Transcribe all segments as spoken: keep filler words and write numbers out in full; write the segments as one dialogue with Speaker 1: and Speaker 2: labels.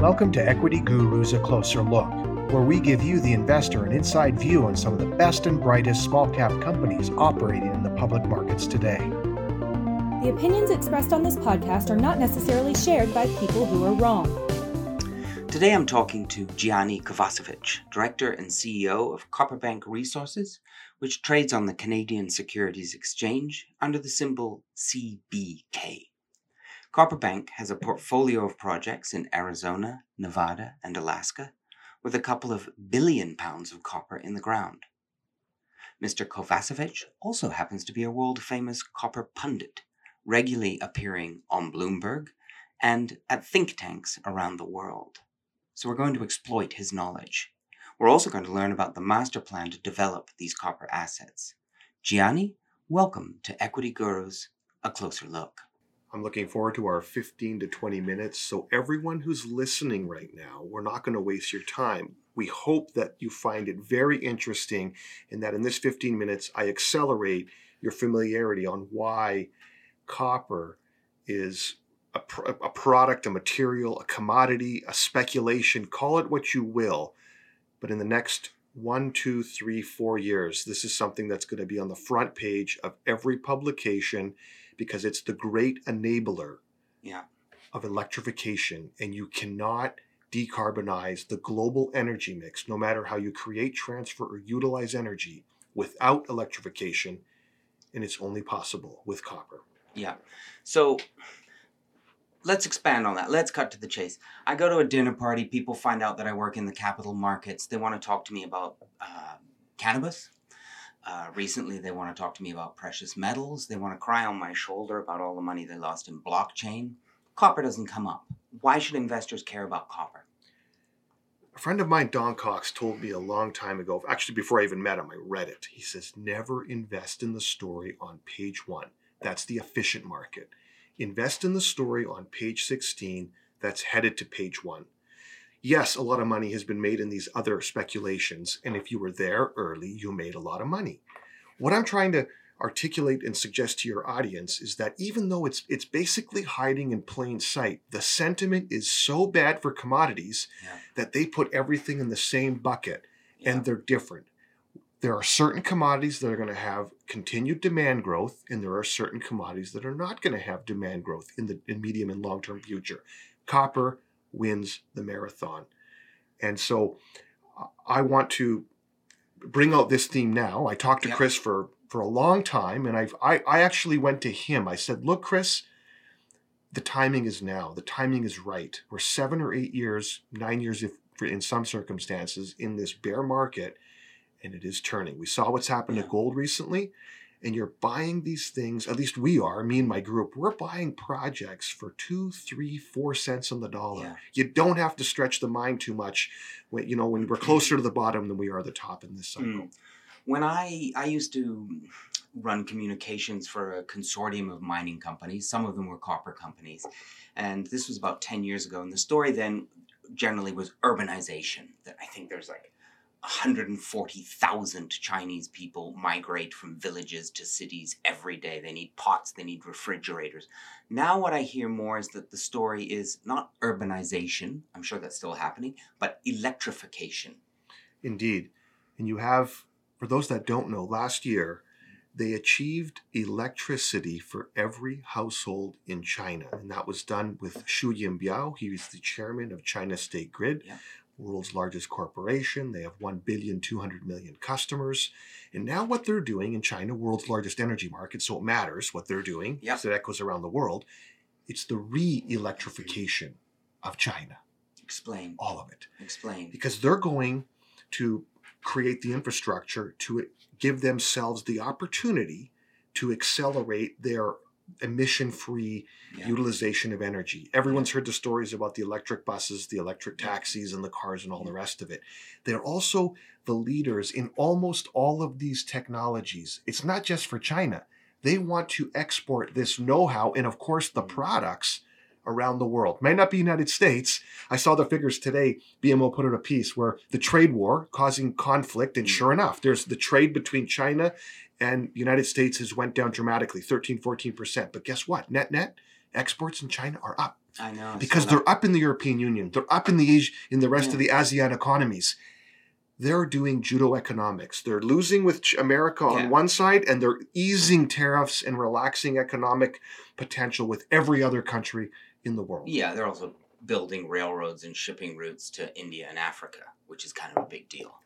Speaker 1: Welcome to Equity Gurus A Closer Look, where we give you, the investor, an inside view on some of the best and brightest small-cap companies operating in the public markets today.
Speaker 2: The opinions expressed on this podcast are not necessarily shared by people who are wrong.
Speaker 3: Today I'm talking to Gianni Kovacevic, Director and C E O of Copperbank Resources, which trades on the Canadian Securities Exchange under the symbol C B K. Copperbank has a portfolio of projects in Arizona, Nevada, and Alaska, with a couple of billion pounds of copper in the ground. Mister Kovacevic also happens to be a world-famous copper pundit, regularly appearing on Bloomberg and at think tanks around the world. So we're going to exploit his knowledge. We're also going to learn about the master plan to develop these copper assets. Gianni, welcome to Equity Gurus, A Closer Look.
Speaker 4: I'm looking forward to our fifteen to twenty minutes. So everyone who's listening right now, we're not going to waste your time. We hope that you find it very interesting and that in this fifteen minutes, I accelerate your familiarity on why copper is a, pr- a product, a material, a commodity, a speculation, call it what you will. But in the next one, two, three, four years, this is something that's going to be on the front page of every publication, because it's the great enabler
Speaker 3: yeah.
Speaker 4: of electrification. And you cannot decarbonize the global energy mix, no matter how you create, transfer, or utilize energy, without electrification. And it's only possible with copper.
Speaker 3: Yeah. So let's expand on that. Let's cut to the chase. I go to a dinner party. People find out that I work in the capital markets. They want to talk to me about uh, cannabis. Uh, recently, they want to talk to me about precious metals. They want to cry on my shoulder about all the money they lost in blockchain. Copper doesn't come up. Why should investors care about copper?
Speaker 4: A friend of mine, Don Cox, told me a long time ago, actually before I even met him, I read it. He says, never invest in the story on page one. That's the efficient market. Invest in the story on page sixteen. That's headed to page one. Yes, a lot of money has been made in these other speculations, and if you were there early, you made a lot of money. What I'm trying to articulate and suggest to your audience is that even though it's it's basically hiding in plain sight, the sentiment is so bad for commodities yeah. that they put everything in the same bucket, yeah. and they're different. There are certain commodities that are going to have continued demand growth, and there are certain commodities that are not going to have demand growth in the in medium and long-term future. Copper wins the marathon. And so I want to bring out this theme now. I talked to yep. Chris for, for a long time, and I've, I I actually went to him. I said, look, Chris, the timing is now. The timing is right. We're seven or eight years, nine years if in some circumstances, in this bear market, and it is turning. We saw what's happened yeah. to gold recently, and you're buying these things, at least we are, me and my group, we're buying projects for two, three, four cents on the dollar. Yeah. You don't have to stretch the mind too much when, you know, when we're closer to the bottom than we are the top in this cycle. Mm.
Speaker 3: When I, I used to run communications for a consortium of mining companies, some of them were copper companies, and this was about ten years ago, and the story then generally was urbanization. That I think there's like one hundred forty thousand Chinese people migrate from villages to cities every day. They need pots, they need refrigerators. Now what I hear more is that the story is not urbanization, I'm sure that's still happening, but electrification.
Speaker 4: Indeed. And you have, for those that don't know, last year they achieved electricity for every household in China. And that was done with Xu Yinbiao. He was the chairman of China State Grid. Yeah. World's largest corporation. They have one billion two hundred million customers. And now what they're doing in China, world's largest energy market, so it matters what they're doing, yep. because it echoes around the world. It's the re-electrification of China.
Speaker 3: Explain.
Speaker 4: All of it.
Speaker 3: Explain.
Speaker 4: Because they're going to create the infrastructure to give themselves the opportunity to accelerate their emission-free yeah. utilization of energy. Everyone's heard the stories about the electric buses, the electric taxis, and the cars and all yeah. the rest of it. They're also the leaders in almost all of these technologies. It's not just for China. They want to export this know-how and, of course, the products around the world. May not be United States. I saw the figures today. B M O put out a piece where the trade war causing conflict, and sure enough, there's the trade between China and the United States has went down dramatically, thirteen, fourteen percent. But guess what? Net, net, exports in China are up.
Speaker 3: I know.
Speaker 4: Because they're up in the European Union. They're up in the Asia, in the rest
Speaker 3: yeah.
Speaker 4: of the ASEAN economies. They're doing judo economics. They're losing with America on
Speaker 3: yeah.
Speaker 4: one side, and they're easing tariffs and relaxing economic potential with every other country in the world.
Speaker 3: Yeah, they're also building railroads and shipping routes to India and Africa, which is kind of a big deal.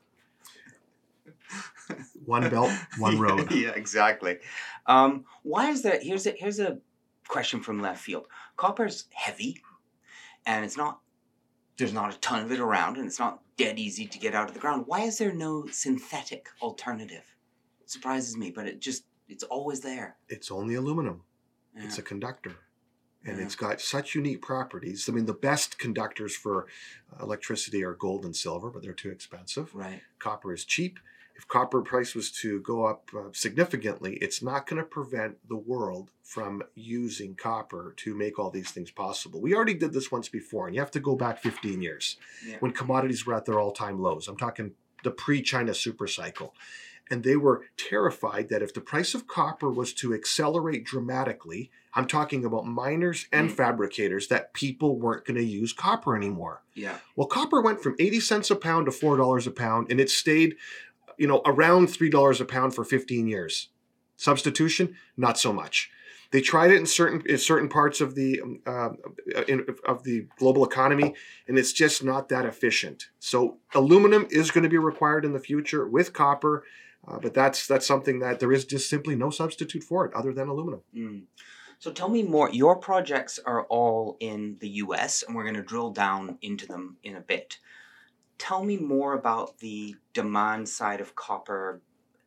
Speaker 4: One belt, one road.
Speaker 3: yeah, exactly. Um, why is that? Here's a, here's a question from left field. Copper's heavy, and it's not, there's not a ton of it around, and it's not dead easy to get out of the ground. Why is there no synthetic alternative? It surprises me, but it just, it's always there.
Speaker 4: It's only aluminum.
Speaker 3: Yeah.
Speaker 4: It's a conductor. And
Speaker 3: Yeah.
Speaker 4: it's got such unique properties. I mean, the best conductors for electricity are gold and silver, but they're too expensive.
Speaker 3: Right.
Speaker 4: Copper is cheap. If copper price was to go up uh, significantly, it's not going to prevent the world from using copper to make all these things possible. We already did this once before, and you have to go back fifteen years
Speaker 3: Yeah.
Speaker 4: when commodities were at their all-time lows. I'm talking the pre-China super cycle. And they were terrified that if the price of copper was to accelerate dramatically, I'm talking about miners and
Speaker 3: Mm.
Speaker 4: fabricators, that people weren't going to use copper anymore.
Speaker 3: Yeah.
Speaker 4: Well, copper went from eighty cents a pound to four dollars a pound, and it stayed, you know, around three dollars a pound for fifteen years. Substitution, not so much. They tried it in certain in certain parts of the uh, in, of the global economy, and it's just not that efficient. So aluminum is going to be required in the future with copper, uh, but that's that's something that there is just simply no substitute for it other than aluminum.
Speaker 3: Mm. So tell me more. Your projects are all in the U S, and we're going to drill down into them in a bit. Tell me more about the demand side of copper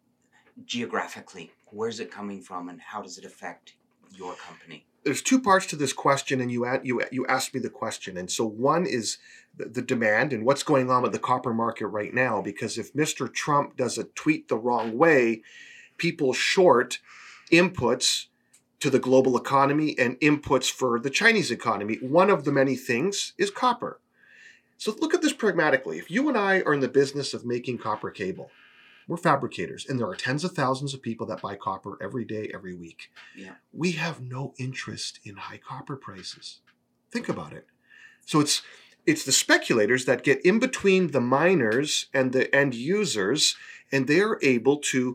Speaker 3: geographically. Where's it coming from, and how does it affect your company?
Speaker 4: There's two parts to this question, and you you you asked me the question. And so one is the, the demand and what's going on with the copper market right now. Because if Mister Trump does a tweet the wrong way, people short inputs to the global economy and inputs for the Chinese economy. One of the many things is copper. So look at this pragmatically. If you and I are in the business of making copper cable, we're fabricators, and there are tens of thousands of people that buy copper every day, every week.
Speaker 3: Yeah.
Speaker 4: We have no interest in high copper prices. Think about it. So it's it's the speculators that get in between the miners and the end users, and they're able to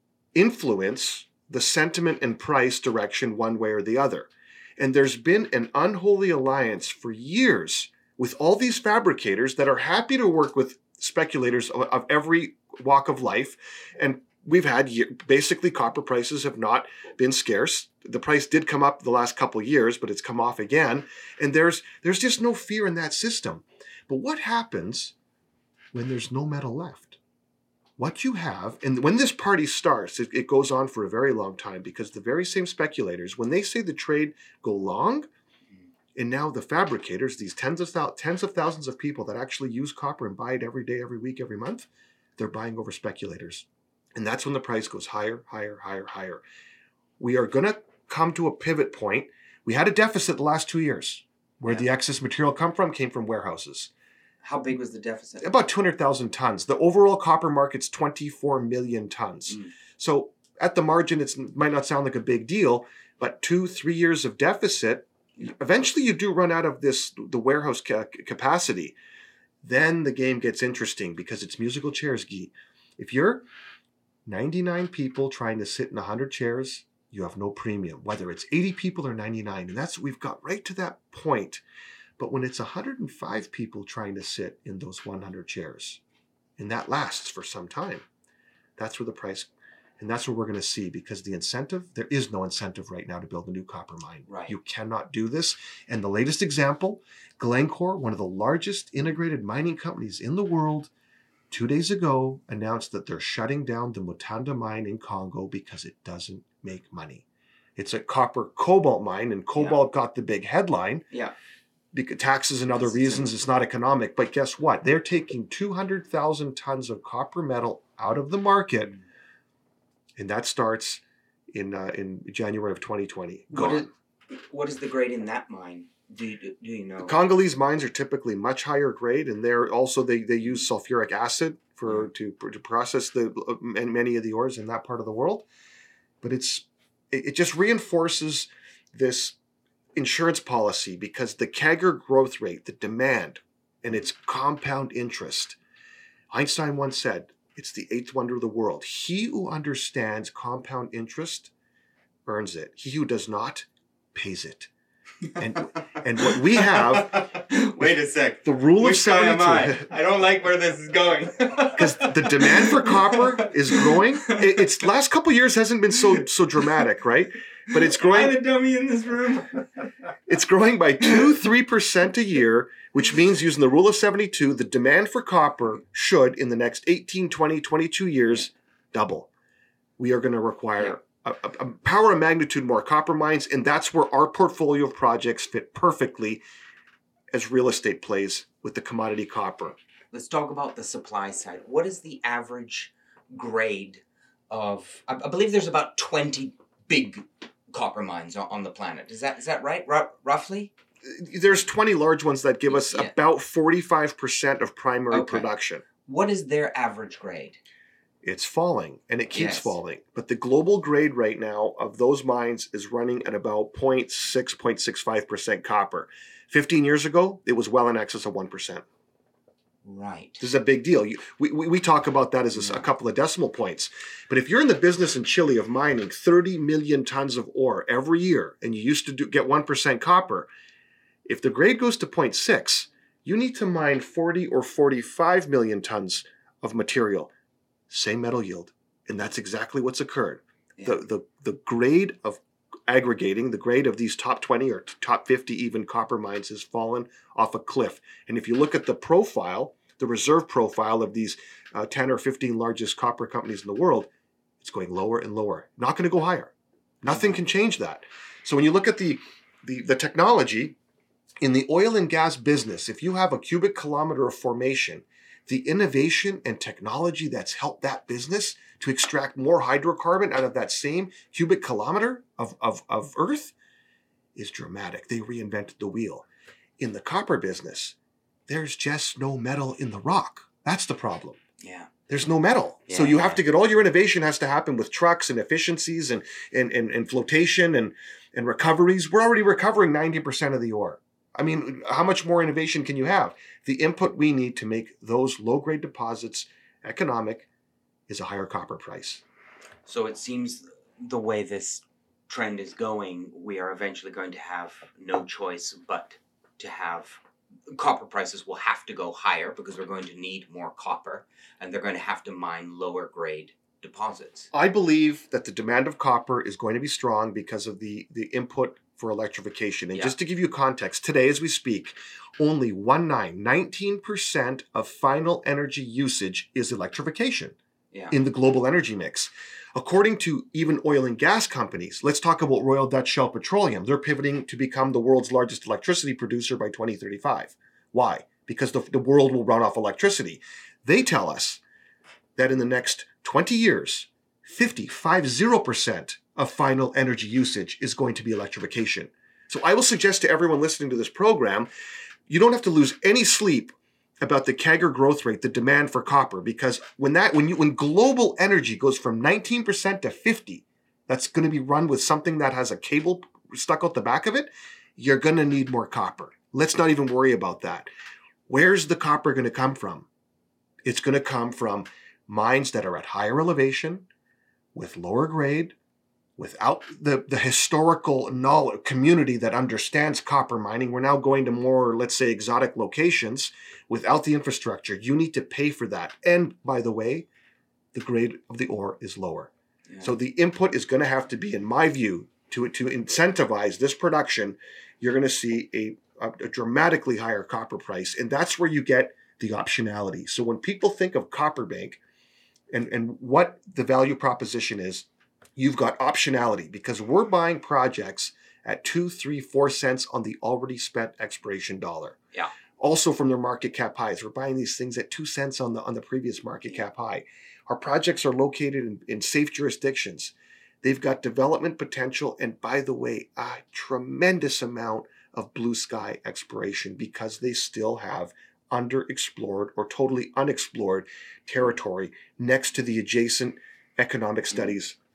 Speaker 4: influence the sentiment and price direction one way or the other. And there's been an unholy alliance for years with all these fabricators that are happy to work with speculators of, of every walk of life. And we've had, basically, copper prices have not been scarce. The price did come up the last couple of years, but it's come off again. And there's there's just no fear in that system. But what happens when there's no metal left? What you have, and when this party starts, it, it goes on for a very long time, because the very same speculators, when they say the trade go long, and now the fabricators, these tens of thou- tens of thousands of people that actually use copper and buy it every day, every week, every month, they're buying over speculators. And that's when the price goes higher, higher, higher, higher. We are going to come to a pivot point. We had a deficit the last two years. Where
Speaker 3: Yeah.
Speaker 4: the excess material come from came from warehouses.
Speaker 3: How big was the deficit?
Speaker 4: About two hundred thousand tons. The overall copper market's twenty-four million tons.
Speaker 3: Mm.
Speaker 4: So at the margin, it might not sound like a big deal, but two, three years of deficit, eventually you do run out of this the warehouse ca- capacity. Then the game gets interesting, because it's musical chairs, Guy. If you're ninety-nine people trying to sit in one hundred chairs, you have no premium, whether it's eighty people or ninety-nine. And that's, we've got right to that point. But when it's one hundred five people trying to sit in those one hundred chairs, and that lasts for some time, that's where the price, and that's what we're going to see, because the incentive, there is no incentive right now to build a new copper mine.
Speaker 3: Right.
Speaker 4: You cannot do this. And the latest example, Glencore, one of the largest integrated mining companies in the world, two days ago announced that they're shutting down the Mutanda mine in Congo because it doesn't make money. It's a copper cobalt mine, and cobalt got the big headline.
Speaker 3: Yeah.
Speaker 4: Because taxes and other
Speaker 3: Yes,
Speaker 4: reasons, it's not economic. But guess what? They're taking two hundred thousand tons of copper metal out of the market, and that starts in uh, in January of twenty twenty.
Speaker 3: What
Speaker 4: Gone.
Speaker 3: is, what is the grade in that mine? Do you, do you know?
Speaker 4: Congolese mines are typically much higher grade, and they're also they, they use sulfuric acid for to to process the many of the ores in that part of the world. But it's it, it just reinforces this insurance policy because the C A G R growth rate, the demand, and its compound interest. Einstein once said, it's the eighth wonder of the world. He who understands compound interest earns it. He who does not pays it. And and what we have...
Speaker 3: Wait a sec.
Speaker 4: The rule
Speaker 3: Which
Speaker 4: of seventy-two.
Speaker 3: I? I don't like where this is going.
Speaker 4: Because the demand for copper is growing. It, it's last couple of years hasn't been so so dramatic, right? But it's growing.
Speaker 3: Am I the dummy in this room?
Speaker 4: It's growing by two, three percent a year, which means using the rule of seventy-two, the demand for copper should, in the next eighteen, twenty, twenty-two years, double. We are going to require a, a, a power of magnitude more copper mines, and that's where our portfolio of projects fit perfectly as real estate plays with the commodity copper.
Speaker 3: Let's talk about the supply side. What is the average grade of, I, I believe there's about twenty big copper mines on, on the planet. Is that is that right, R- roughly?
Speaker 4: There's twenty large ones that give us
Speaker 3: Yeah.
Speaker 4: about forty-five percent of primary
Speaker 3: Okay.
Speaker 4: production.
Speaker 3: What is their average grade?
Speaker 4: It's falling, and it keeps
Speaker 3: Yes.
Speaker 4: falling. But the global grade right now of those mines is running at about zero point six, zero point six five percent copper. fifteen years ago, it was well in excess of one percent.
Speaker 3: Right.
Speaker 4: This is a big deal. You, we, we, we talk about that as a, a couple of decimal points. But if you're in the business in Chile of mining thirty million tons of ore every year, and you used to do, get one percent copper, if the grade goes to zero point six, you need to mine forty or forty-five million tons of material. Same metal yield. And that's exactly what's occurred.
Speaker 3: Yeah.
Speaker 4: The, the, the grade of aggregating, the grade of these top twenty or top fifty even copper mines has fallen off a cliff. And if you look at the profile, the reserve profile of these uh, ten or fifteen largest copper companies in the world, it's going lower and lower. Not going to go higher. Nothing can change that. So when you look at the, the, the technology in the oil and gas business, if you have a cubic kilometer of formation, the innovation and technology that's helped that business to extract more hydrocarbon out of that same cubic kilometer of, of, of earth is dramatic. They reinvented the wheel. In the copper business, there's just no metal in the rock. That's the problem.
Speaker 3: Yeah.
Speaker 4: There's no metal.
Speaker 3: Yeah,
Speaker 4: so you have
Speaker 3: yeah.
Speaker 4: to get all your innovation has to happen with trucks and efficiencies and, and, and, and flotation and, and recoveries. We're already recovering ninety percent of the ore. I mean, how much more innovation can you have? The input we need to make those low-grade deposits economic is a higher copper price.
Speaker 3: So it seems the way this trend is going, we are eventually going to have no choice but to have copper prices will have to go higher because we're going to need more copper, and they're going to have to mine lower grade deposits.
Speaker 4: I believe that the demand of copper is going to be strong because of the, the input for electrification. And
Speaker 3: Yeah.
Speaker 4: just to give you context, today as we speak, only one nine, nineteen percent of final energy usage is electrification
Speaker 3: Yeah.
Speaker 4: in the global energy mix. According to even oil and gas companies, let's talk about Royal Dutch Shell Petroleum. They're pivoting to become the world's largest electricity producer by twenty thirty-five. Why? Because the, the world will run off electricity. They tell us that in the next twenty years, fifty-five percent of final energy usage is going to be electrification. So I will suggest to everyone listening to this program, you don't have to lose any sleep about the C A G R growth rate, the demand for copper, because when that when you when global energy goes from nineteen percent to fifty, that's going to be run with something that has a cable stuck out the back of it, you're going to need more copper. Let's not even worry about that. Where's the copper going to come from? It's going to come from mines that are at higher elevation, with lower grade, without the, the historical knowledge, community that understands copper mining. We're now going to more, let's say, exotic locations without the infrastructure. You need to pay for that. And by the way, the grade of the ore is lower.
Speaker 3: Yeah.
Speaker 4: So the input is going to have to be, in my view, to, to incentivize this production, you're going to see a, a, a dramatically higher copper price. And that's where you get the optionality. So when people think of Copper Bank and, and what the value proposition is, you've got optionality because we're buying projects at two, three, four cents on the already spent exploration dollar.
Speaker 3: Yeah.
Speaker 4: Also from their market cap highs. We're buying these things at two cents on the on the previous market cap high. Our projects are located in, in safe jurisdictions. They've got development potential and, by the way, a tremendous amount of blue sky exploration because they still have underexplored or totally unexplored territory next to the adjacent economic studies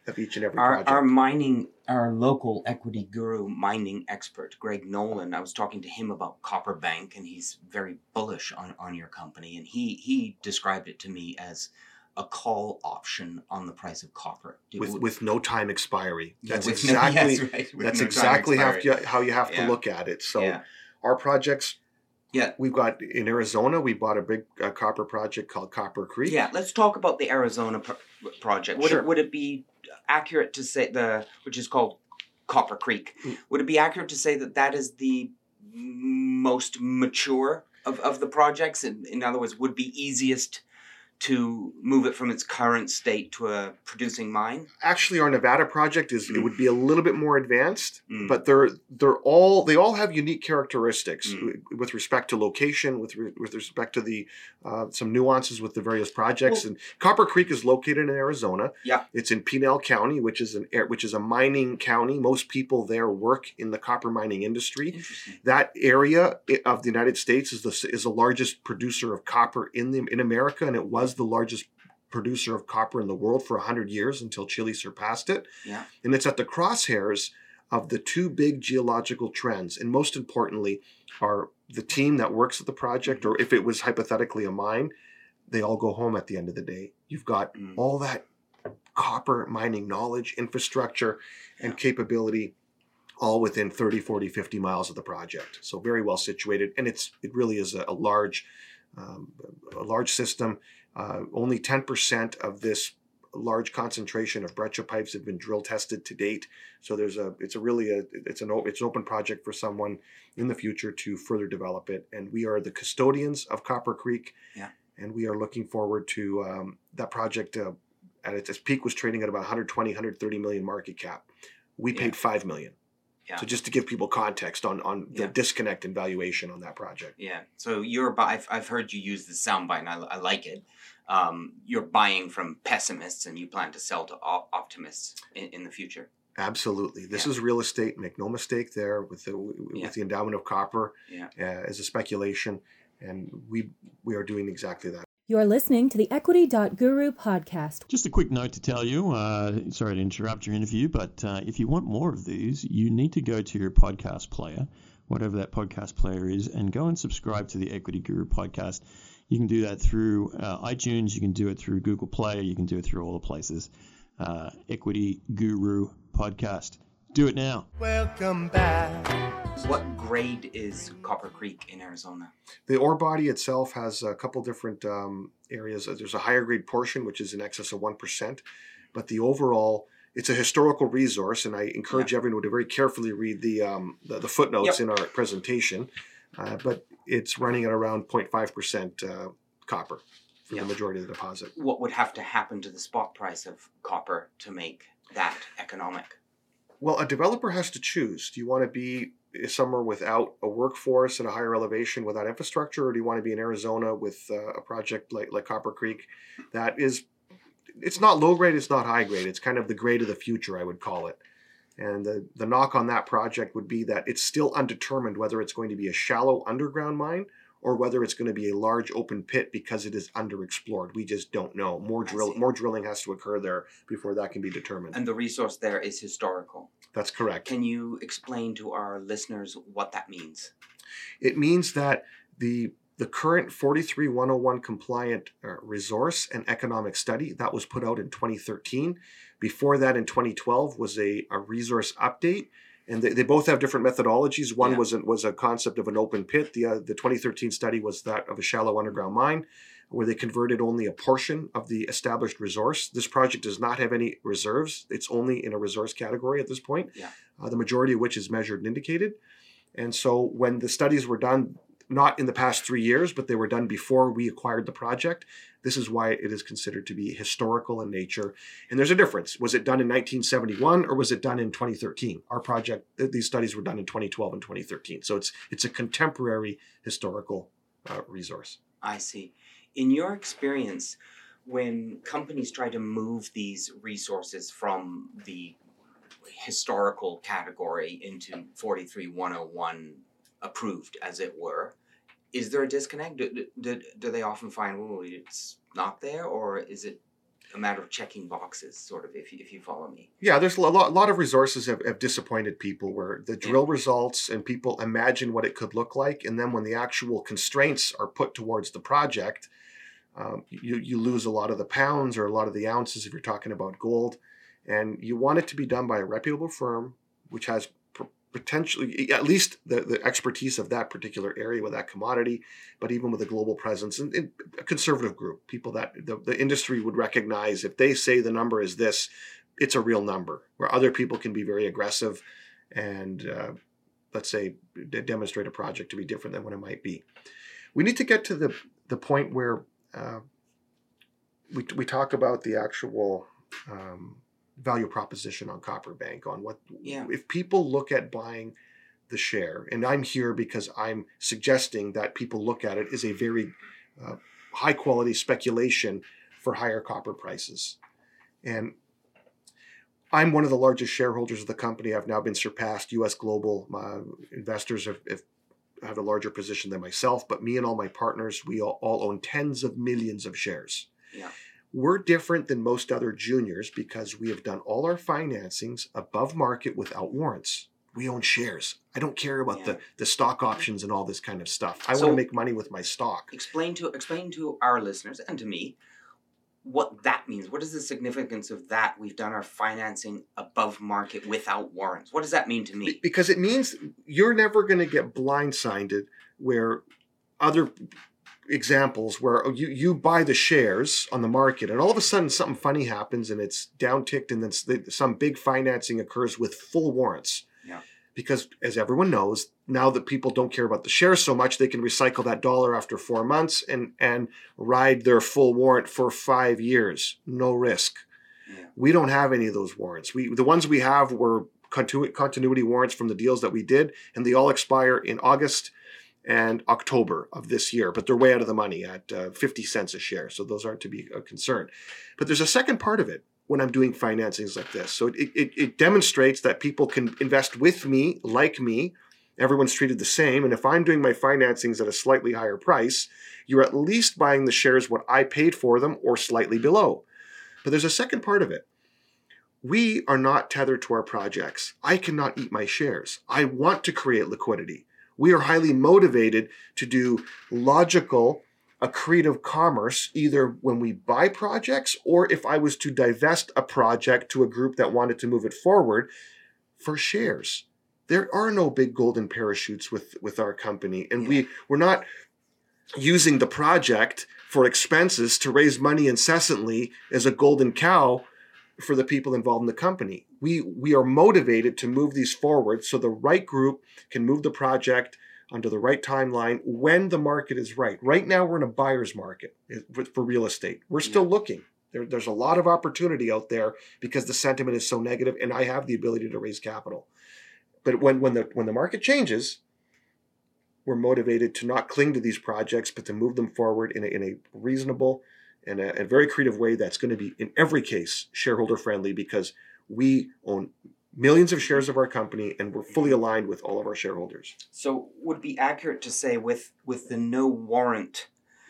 Speaker 4: of each and every
Speaker 3: our,
Speaker 4: project.
Speaker 3: Our mining, our local equity guru mining expert, Greg Nolan, I was talking to him about Copper Bank, and he's very bullish on, on your company. And he, he described it to me as a call option on the price of copper. Do,
Speaker 4: with with no time expiry.
Speaker 3: Yeah,
Speaker 4: that's
Speaker 3: with
Speaker 4: exactly
Speaker 3: no, yes, right,
Speaker 4: that's
Speaker 3: no
Speaker 4: exactly how you, how you have
Speaker 3: yeah.
Speaker 4: to look at it. So
Speaker 3: yeah.
Speaker 4: our projects,
Speaker 3: yeah,
Speaker 4: we've got in Arizona, we bought a big uh, copper project called Copper Creek.
Speaker 3: Yeah, let's talk about the Arizona pro- project. Would
Speaker 4: Sure.
Speaker 3: it would it be accurate to say the which is called Copper Creek?
Speaker 4: Mm.
Speaker 3: Would it be accurate to say that that is the most mature of, of the projects? In, in other words, would be easiest to move it from its current state to a producing mine?
Speaker 4: Actually, our Nevada project is mm. it would be a little bit more advanced,
Speaker 3: mm.
Speaker 4: but they're they're all they all have unique characteristics
Speaker 3: mm.
Speaker 4: with respect to location, with re, with respect to the uh, some nuances with the various projects. Well, and Copper Creek is located in Arizona.
Speaker 3: Yeah,
Speaker 4: it's in Pinal County, which is an which is a mining county. Most people there work in the copper mining industry. That area of the United States is the is the largest producer of copper in the in America, and it was the largest producer of copper in the world for one hundred years until Chile surpassed it.
Speaker 3: Yeah.
Speaker 4: And it's at the crosshairs of the two big geological trends. And most importantly, are the team that works at the project, or if it was hypothetically a mine, they all go home at the end of the day. You've got mm. all that copper mining knowledge, infrastructure, and yeah. capability all within thirty, forty, fifty miles of the project. So very well situated. And it's it really is a, a large um, a large system. Uh, only ten percent of this large concentration of breccia pipes have been drill tested to date. So there's a, it's a really a, it's an, it's an open project for someone in the future to further develop it. And we are the custodians of Copper Creek.
Speaker 3: Yeah.
Speaker 4: And we are looking forward to um, that project. Uh, at its peak was trading at about one hundred twenty, one hundred thirty million market cap. We
Speaker 3: yeah.
Speaker 4: paid five million.
Speaker 3: Yeah.
Speaker 4: So just to give people context on, on the
Speaker 3: yeah.
Speaker 4: disconnect in valuation on that project.
Speaker 3: Yeah. So you're, I've, I've heard you use the soundbite, and I, I like it. Um, you're buying from pessimists, and you plan to sell to op- optimists in, in the future.
Speaker 4: Absolutely. This
Speaker 3: yeah.
Speaker 4: is real estate. Make no mistake there with the with
Speaker 3: yeah.
Speaker 4: the endowment of copper
Speaker 3: yeah.
Speaker 4: uh, as a speculation, and we we are doing exactly that.
Speaker 2: You're listening to the Equity dot Guru podcast.
Speaker 5: Just a quick note to tell you, uh, sorry to interrupt your interview, but uh, if you want more of these, you need to go to your podcast player, whatever that podcast player is, and go and subscribe to the Equity Guru podcast. You can do that through uh, iTunes, you can do it through Google Play, you can do it through all the places. Uh, Equity Guru podcast. Do it now.
Speaker 6: Welcome back.
Speaker 3: What grade is Copper Creek in Arizona?
Speaker 4: The ore body itself has a couple different um, areas. There's a higher grade portion, which is in excess of one percent. But the overall, it's a historical resource, and I encourage yeah. everyone to very carefully read the um, the, the footnotes yep. in our presentation. Uh, but it's running at around zero point five percent uh, copper for yep. the majority of the deposit.
Speaker 3: What would have to happen to the spot price of copper to make that economic?
Speaker 4: Well, a developer has to choose. Do you want to be somewhere without a workforce at a higher elevation without infrastructure, or do you want to be in Arizona with uh, a project like, like Copper Creek that is, it's not low grade, it's not high grade. It's kind of the grade of the future, I would call it. And the, the knock on that project would be that it's still undetermined whether it's going to be a shallow underground mine or whether it's going to be a large open pit because it is underexplored. We just don't know. More drill, more drilling has to occur there before that can be determined.
Speaker 3: And the resource there is historical.
Speaker 4: That's correct.
Speaker 3: Can you explain to our listeners what that means?
Speaker 4: It means that the the current forty-three one oh one compliant uh, resource and economic study that was put out in twenty thirteen. Before that, in twenty twelve, was a, a resource update. And they, they both have different methodologies. One yeah. was, a, was a concept of an open pit. The, uh, the twenty thirteen study was that of a shallow underground mine, where they converted only a portion of the established resource. This project does not have any reserves. It's only in a resource category at this point,
Speaker 3: yeah.
Speaker 4: uh, the majority of which is measured and indicated. And so when the studies were done, not in the past three years, but they were done before we acquired the project, this is why it is considered to be historical in nature. And there's a difference. Was it done in nineteen seventy-one or was it done in twenty thirteen? Our project, these studies were done in twenty twelve and twenty thirteen. So it's it's a contemporary historical uh, resource.
Speaker 3: I see. In your experience, when companies try to move these resources from the historical category into forty-three one oh one approved, as it were, is there a disconnect? Do, do, do they often find, oh, it's not there, or is it a matter of checking boxes, sort of, if you, if you follow me.
Speaker 4: Yeah, there's a lot, lot of resources have, have disappointed people where the drill yeah. results and people imagine what it could look like. And then when the actual constraints are put towards the project, um, you, you lose a lot of the pounds or a lot of the ounces if you're talking about gold. And you want it to be done by a reputable firm, which has potentially at least the, the expertise of that particular area with that commodity, but even with a global presence and, and a conservative group, people that the, the industry would recognize if they say the number is this, it's a real number, where other people can be very aggressive and uh, let's say demonstrate a project to be different than what it might be. We need to get to the, the point where uh, we, we talk about the actual um, value proposition on Copperbank, on what
Speaker 3: yeah.
Speaker 4: if people look at buying the share, and I'm here because I'm suggesting that people look at it as a very uh, high quality speculation for higher copper prices. And I'm one of the largest shareholders of the company. I've now been surpassed. U S Global uh, investors have, have have a larger position than myself, but me and all my partners, we all, all own tens of millions of shares.
Speaker 3: Yeah.
Speaker 4: We're different than most other juniors because we have done all our financings above market without warrants. We own shares. I don't care about yeah. the, the stock options and all this kind of stuff. I so want to make money with my stock.
Speaker 3: Explain to explain to our listeners and to me what that means. What is the significance of that? We've done our financing above market without warrants. What does that mean to me?
Speaker 4: Because it means you're never going to get blindsided where other examples where you, you buy the shares on the market and all of a sudden something funny happens and it's downticked and then some big financing occurs with full warrants.
Speaker 3: Yeah.
Speaker 4: Because as everyone knows, now that people don't care about the shares so much, they can recycle that dollar after four months and, and ride their full warrant for five years. No risk.
Speaker 3: Yeah.
Speaker 4: We don't have any of those warrants. We the ones we have were continu- continuity warrants from the deals that we did, and they all expire in August and October of this year, but they're way out of the money at uh, fifty cents a share. So those aren't to be a concern. But there's a second part of it when I'm doing financings like this. So it, it, it demonstrates that people can invest with me, like me. Everyone's treated the same. And if I'm doing my financings at a slightly higher price, you're at least buying the shares what I paid for them or slightly below. But there's a second part of it. We are not tethered to our projects. I cannot eat my shares. I want to create liquidity. We are highly motivated to do logical, accretive commerce, either when we buy projects or if I was to divest a project to a group that wanted to move it forward for shares. There are no big golden parachutes with, with our company. And we, we're not using the project for expenses to raise money incessantly as a golden cow for the people involved in the company. We we are motivated to move these forward so the right group can move the project under the right timeline when the market is right. Right now, we're in a buyer's market for real estate. We're still yeah. looking. There, there's a lot of opportunity out there because the sentiment is so negative, and I have the ability to raise capital. But when, when the when the market changes, we're motivated to not cling to these projects, but to move them forward in a, in a reasonable and a, a very creative way that's going to be, in every case, shareholder friendly because we own millions of shares of our company and we're fully aligned with all of our shareholders.
Speaker 3: So would it be accurate to say with, with the no warrant,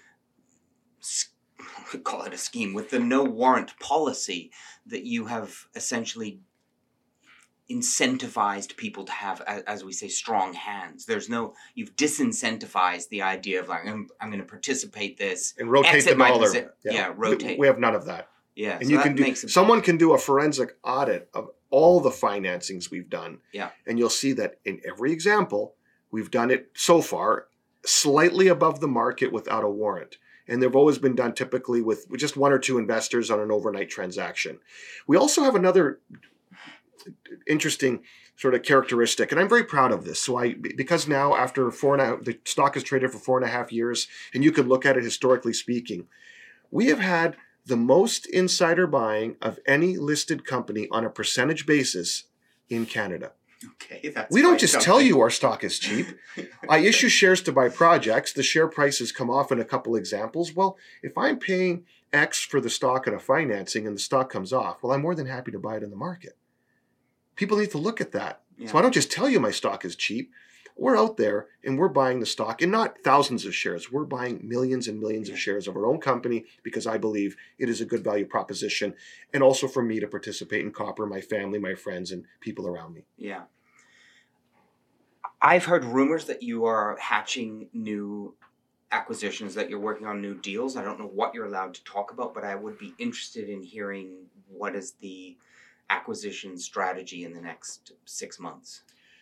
Speaker 3: we call it a scheme, with the no warrant policy that you have essentially incentivized people to have, as we say, strong hands. There's no, you've disincentivized the idea of like, I'm, I'm going to participate this.
Speaker 4: And rotate the dollar.
Speaker 3: Posi- yeah. yeah, rotate.
Speaker 4: We have none of that.
Speaker 3: Yeah,
Speaker 4: and
Speaker 3: so
Speaker 4: you
Speaker 3: that
Speaker 4: can do,
Speaker 3: makes it,
Speaker 4: someone can do a forensic audit of all the financings we've done.
Speaker 3: Yeah.
Speaker 4: And you'll see that in every example, we've done it so far slightly above the market without a warrant. And they've always been done typically with just one or two investors on an overnight transaction. We also have another interesting sort of characteristic, and I'm very proud of this. So I, because now after four and a half, the stock has traded for four and a half years, and you could look at it historically speaking, we have had the most insider buying of any listed company on a percentage basis in Canada.
Speaker 3: Okay, that's
Speaker 4: we don't just
Speaker 3: something.
Speaker 4: tell you our stock is cheap. I issue shares to buy projects. The share prices come off in a couple examples. Well, if I'm paying X for the stock at a financing and the stock comes off, well, I'm more than happy to buy it in the market. People need to look at that. Yeah. So I don't just tell you my stock is cheap. we're out there and we're buying the stock, and not thousands of shares. We're buying millions and millions of shares of our own company because I believe it is a good value proposition, and also for me to participate in copper, my family, my friends, and people around me.
Speaker 3: Yeah. I've heard rumors that you are hatching new acquisitions, that you're working on new deals. I don't know what you're allowed to talk about, but I would be interested in hearing what is the acquisition strategy in the next six months.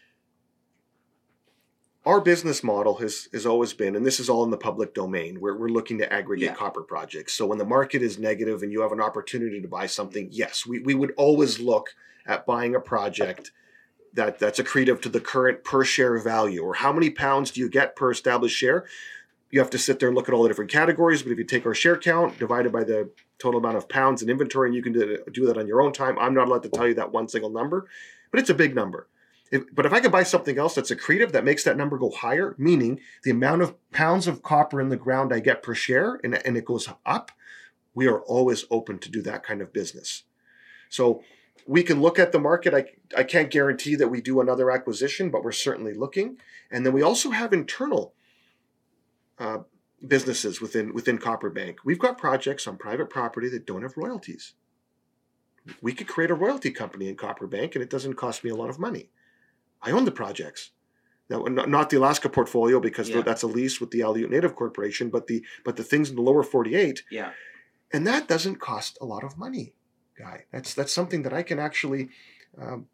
Speaker 4: Our business model has, has always been, and this is all in the public domain, where we're looking to aggregate
Speaker 3: Yeah.
Speaker 4: copper projects. So when the market is negative and you have an opportunity to buy something, yes, we, we would always look at buying a project that, that's accretive to the current per share value, or how many pounds do you get per established share. You have to sit there and look at all the different categories, but if you take our share count divided by the total amount of pounds in inventory, and you can do, do that on your own time, I'm not allowed to tell you that one single number, but it's a big number. If, but if I can buy something else that's accretive that makes that number go higher, meaning the amount of pounds of copper in the ground I get per share and, and it goes up, we are always open to do that kind of business. So we can look at the market. I, I can't guarantee that we do another acquisition, but we're certainly looking. And then we also have internal uh, businesses within, within Copper Bank. We've got projects on private property that don't have royalties. We could create a royalty company in Copper Bank, and it doesn't cost me a lot of money. I own the projects. Now, not the Alaska portfolio, because
Speaker 3: Yeah.
Speaker 4: that's a lease with the Aleut Native Corporation, but the but the things in the lower forty-eight.
Speaker 3: Yeah.
Speaker 4: And that doesn't cost a lot of money, Guy. That's that's something that I can actually um,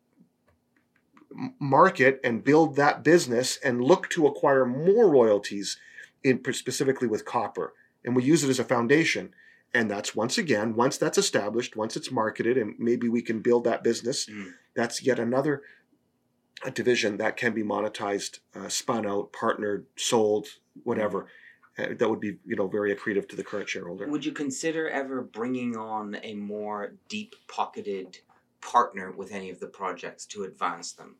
Speaker 4: market and build that business and look to acquire more royalties, in specifically with copper. And we use it as a foundation. And that's, once again, once that's established, once it's marketed, and maybe we can build that business,
Speaker 3: Mm.
Speaker 4: that's yet another a division that can be monetized, uh, spun out, partnered, sold, whatever. Uh, that would be, you know, very accretive to the current shareholder.
Speaker 3: Would you consider ever bringing on a more deep-pocketed partner with any of the projects to advance them?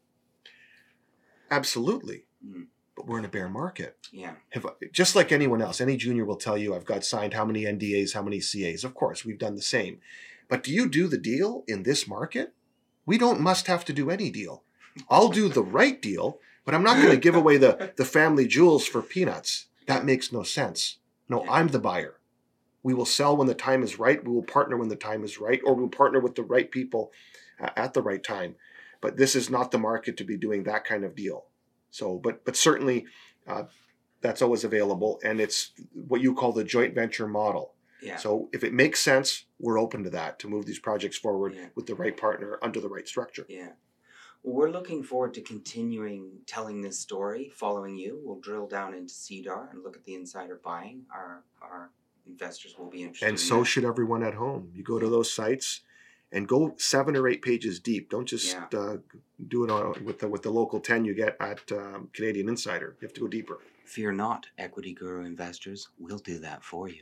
Speaker 4: Absolutely.
Speaker 3: Mm.
Speaker 4: But we're in a bear market.
Speaker 3: Yeah.
Speaker 4: Have, just like anyone else, any junior will tell you, I've got signed how many N D As, how many C As. Of course, we've done the same. But do you do the deal in this market? We don't must have to do any deal. I'll do the right deal, but I'm not going to give away the, the family jewels for peanuts. That makes no sense. No, I'm the buyer. We will sell when the time is right. We will partner when the time is right, or we'll partner with the right people uh, at the right time. But this is not the market to be doing that kind of deal. So, but but certainly uh, that's always available, and it's what you call the joint venture model.
Speaker 3: Yeah.
Speaker 4: So if it makes sense, we're open to that, to move these projects forward
Speaker 3: Yeah.
Speaker 4: with the right partner under the right structure.
Speaker 3: Yeah. Well, we're looking forward to continuing telling this story, following you. We'll drill down into C D A R and look at the insider buying. Our our investors will be interested
Speaker 4: And
Speaker 3: in
Speaker 4: so
Speaker 3: that.
Speaker 4: should everyone at home. You go to those sites and go seven or eight pages deep. Don't just
Speaker 3: Yeah.
Speaker 4: uh, do it on, with the with the local ten you get at um, Canadian Insider. You have to go deeper.
Speaker 3: Fear not, Equity Guru investors. We'll do that for you.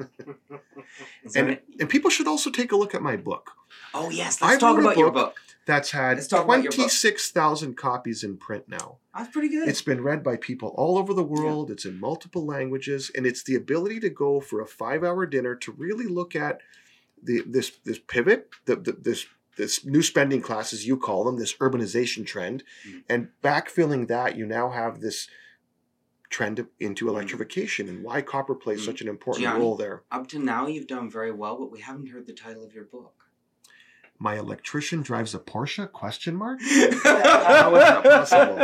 Speaker 3: Is there
Speaker 4: And,
Speaker 3: any-
Speaker 4: and people should also take a look at my book.
Speaker 3: oh, yes.
Speaker 4: I
Speaker 3: Let's talk
Speaker 4: wrote a
Speaker 3: about your
Speaker 4: book
Speaker 3: book.
Speaker 4: That's had
Speaker 3: Let's talk about your book.
Speaker 4: twenty-six thousand copies in print now.
Speaker 3: That's pretty good.
Speaker 4: It's been read by people all over the world. It's in multiple languages, and it's the ability to go for a five-hour dinner to really look at the this this pivot, the, the, this this new spending class, as you call them, this urbanization trend,
Speaker 3: Mm.
Speaker 4: and backfilling that, you now have this trend into
Speaker 3: Mm.
Speaker 4: electrification and why copper plays
Speaker 3: Mm.
Speaker 4: such an important
Speaker 3: Gianni?
Speaker 4: role there.
Speaker 3: Up to now, you've done very well, but we haven't heard the title of your book.
Speaker 4: My electrician drives a Porsche? Question mark?
Speaker 3: How
Speaker 4: is that possible?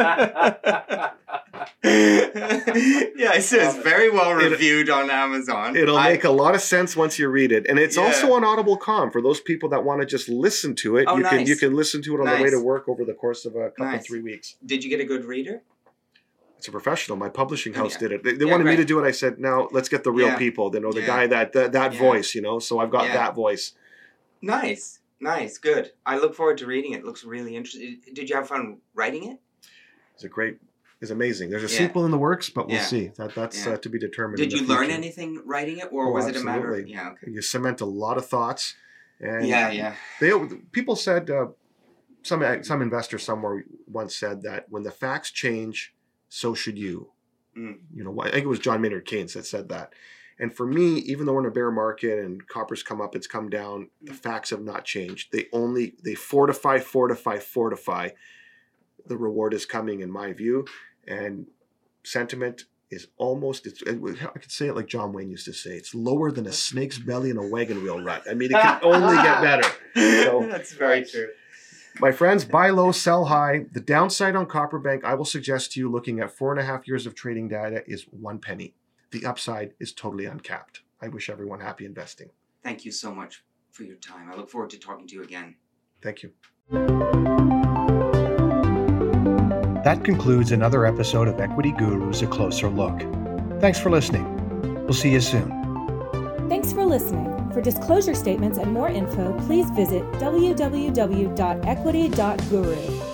Speaker 3: Yeah, it says very well
Speaker 4: It-
Speaker 3: reviewed on Amazon.
Speaker 4: It'll
Speaker 3: I-
Speaker 4: make a lot of sense once you read it, and it's
Speaker 3: Yeah.
Speaker 4: also on Audible dot com for those people that want to just listen to it.
Speaker 3: Oh,
Speaker 4: you can
Speaker 3: nice.
Speaker 4: you can listen to it on the way
Speaker 3: Nice.
Speaker 4: to work over the course of a couple
Speaker 3: Nice.
Speaker 4: three weeks.
Speaker 3: Did you get a good reader?
Speaker 4: It's a professional. My publishing
Speaker 3: Oh,
Speaker 4: house
Speaker 3: yeah.
Speaker 4: did it. They, they
Speaker 3: Yeah,
Speaker 4: wanted me
Speaker 3: great.
Speaker 4: to do it. I said, "Now let's get the real
Speaker 3: Yeah.
Speaker 4: people. You know, the
Speaker 3: Yeah.
Speaker 4: guy that that, that
Speaker 3: Yeah.
Speaker 4: voice. You know." So I've got
Speaker 3: Yeah.
Speaker 4: that voice.
Speaker 3: Nice, nice, good. I look forward to reading it. It looks really interesting. Did you have fun writing it?
Speaker 4: It's a great. It's amazing. There's a
Speaker 3: Yeah.
Speaker 4: sequel in the works, but we'll
Speaker 3: Yeah.
Speaker 4: see. That that's
Speaker 3: Yeah.
Speaker 4: uh, to be determined.
Speaker 3: Did
Speaker 4: in
Speaker 3: you
Speaker 4: the
Speaker 3: learn
Speaker 4: future.
Speaker 3: anything writing it, or
Speaker 4: Oh,
Speaker 3: was it a matter of
Speaker 4: absolutely.
Speaker 3: yeah? Okay.
Speaker 4: You cement a lot of thoughts. And
Speaker 3: Yeah, yeah.
Speaker 4: They people said uh, some some investor somewhere once said that when the facts change, so should you.
Speaker 3: Mm.
Speaker 4: You know, I think it was John Maynard Keynes that said that. And for me, even though we're in a bear market and copper's come up, it's come down, the facts have not changed. They only they fortify, fortify, fortify. The reward is coming, in my view. and sentiment is almost, it's, I could say it like John Wayne used to say, it's lower than a snake's belly in a wagon wheel rut. I mean, it can only get better. So,
Speaker 3: that's very true.
Speaker 4: My friends, buy low, sell high. The downside on Copperbank, I will suggest to you, looking at four and a half years of trading data, is one penny. The upside is totally uncapped. I wish everyone happy investing.
Speaker 3: Thank you so much for your time. I look forward to talking to you again.
Speaker 4: Thank you.
Speaker 1: That concludes another episode of Equity Gurus, A Closer Look. Thanks for listening. We'll see you soon.
Speaker 2: Thanks for listening. For disclosure statements and more info, please visit w w w dot equity dot guru.